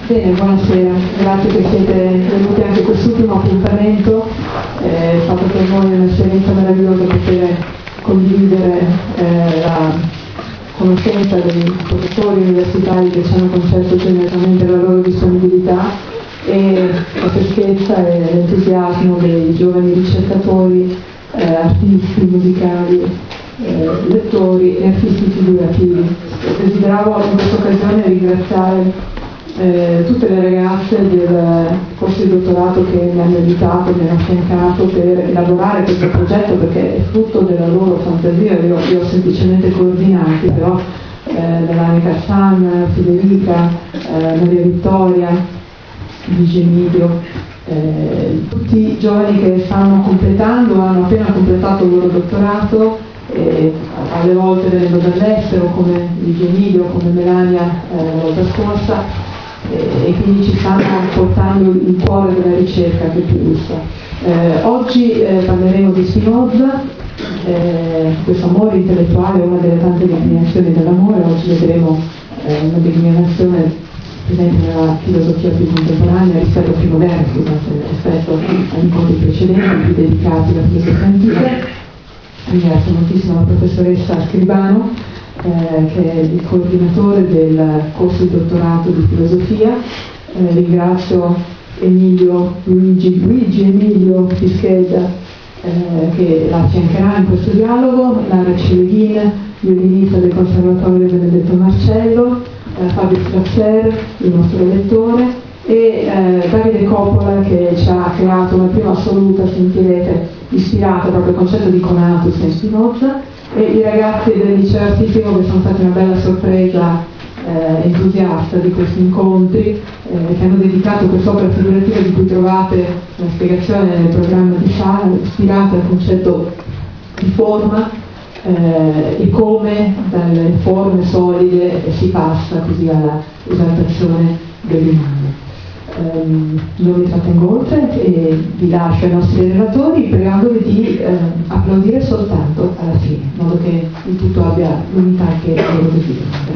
Bene, buonasera, grazie che siete venuti anche a quest'ultimo appuntamento. È stato per noi un'esperienza meravigliosa poter condividere la conoscenza dei professori universitari che ci hanno concesso generosamente la loro disponibilità e la freschezza e l'entusiasmo dei giovani ricercatori, artisti musicali, lettori e artisti figurativi. Desideravo in questa occasione ringraziare tutte le ragazze del corso di dottorato che mi hanno aiutato, mi hanno affiancato per elaborare questo progetto, perché è frutto della loro fantasia. Io ho semplicemente coordinati, però Melania Cassan, Federica, Maria Vittoria, Luigi Emilio, tutti i giovani che stanno completando, hanno appena completato il loro dottorato, alle volte venendo dall'estero come Luigi Emilio, come Melania la volta scorsa, e quindi ci stanno portando il cuore della ricerca che pulsa. Oggi parleremo di Spinoza, questo amore intellettuale è una delle tante declinazioni dell'amore. Oggi vedremo una declinazione presente nella filosofia più contemporanea rispetto agli incontri precedenti più dedicati alla filosofia antica. Ringrazio moltissimo la professoressa Scribano, che è il coordinatore del corso di dottorato di filosofia. Ringrazio Luigi Emilio Fischelda, che la affiancherà in questo dialogo, Lara Celeghin, violinista del Conservatorio Benedetto Marcello, Fabio Strasser, il nostro lettore, e Davide Coppola, che ci ha creato una prima assoluta, sentirete, ispirata proprio al concetto di conatus in Spinoza, e i ragazzi del liceo artistico, che sono stati una bella sorpresa entusiasta di questi incontri, che hanno dedicato quest'opera figurativa di cui trovate la spiegazione nel programma di sala, ispirata al concetto di forma e come dalle forme solide si passa così alla esaltazione dell'umano. Non mi trattengo oltre e vi lascio ai nostri relatori, pregandovi di applaudire soltanto alla fine, in modo che il tutto abbia l'unità che loro desiderano.